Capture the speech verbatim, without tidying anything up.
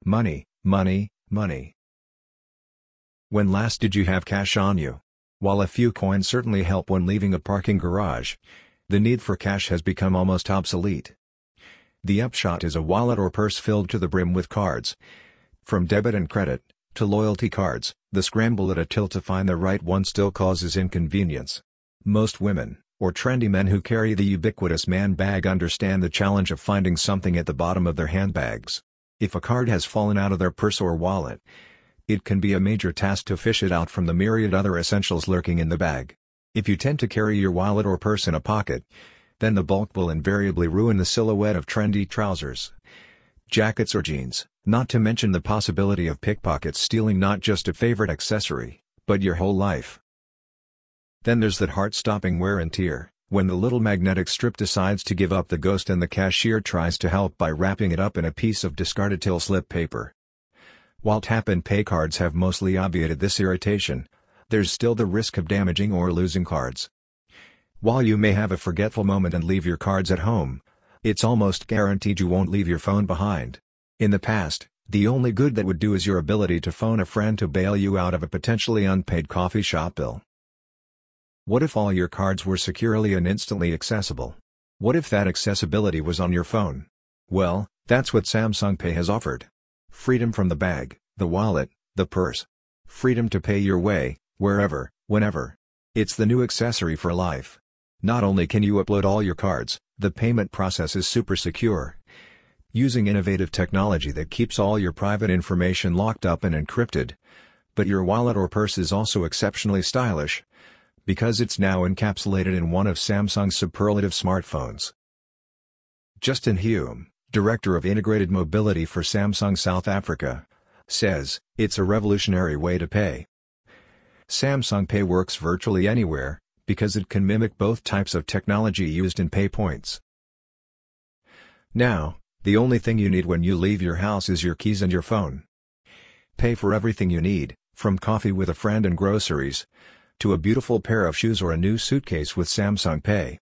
Money, money, money. When last did you have cash on you? While a few coins certainly help when leaving a parking garage, the need for cash has become almost obsolete. The upshot is a wallet or purse filled to the brim with cards. From debit and credit, to loyalty cards, the scramble at a till to find the right one still causes inconvenience. Most women, or trendy men who carry the ubiquitous man bag, understand the challenge of finding something at the bottom of their handbags. If a card has fallen out of their purse or wallet, it can be a major task to fish it out from the myriad other essentials lurking in the bag. If you tend to carry your wallet or purse in a pocket, then the bulk will invariably ruin the silhouette of trendy trousers, jackets or jeans, not to mention the possibility of pickpockets stealing not just a favorite accessory, but your whole life. Then there's that heart-stopping wear and tear, when the little magnetic strip decides to give up the ghost and the cashier tries to help by wrapping it up in a piece of discarded till slip paper. While tap and pay cards have mostly obviated this irritation, there's still the risk of damaging or losing cards. While you may have a forgetful moment and leave your cards at home, it's almost guaranteed you won't leave your phone behind. In the past, the only good that would do is your ability to phone a friend to bail you out of a potentially unpaid coffee shop bill. What if all your cards were securely and instantly accessible? What if that accessibility was on your phone? Well, that's what Samsung Pay has offered. Freedom from the bag, the wallet, the purse. Freedom to pay your way, wherever, whenever. It's the new accessory for life. Not only can you upload all your cards, the payment process is super secure, using innovative technology that keeps all your private information locked up and encrypted, but your wallet or purse is also exceptionally stylish, because it's now encapsulated in one of Samsung's superlative smartphones. Justin Hume, Director of Integrated Mobility for Samsung South Africa, says, "It's a revolutionary way to pay." Samsung Pay works virtually anywhere, because it can mimic both types of technology used in PayPoints. Now, the only thing you need when you leave your house is your keys and your phone. Pay for everything you need, from coffee with a friend and groceries, to a beautiful pair of shoes or a new suitcase with Samsung Pay.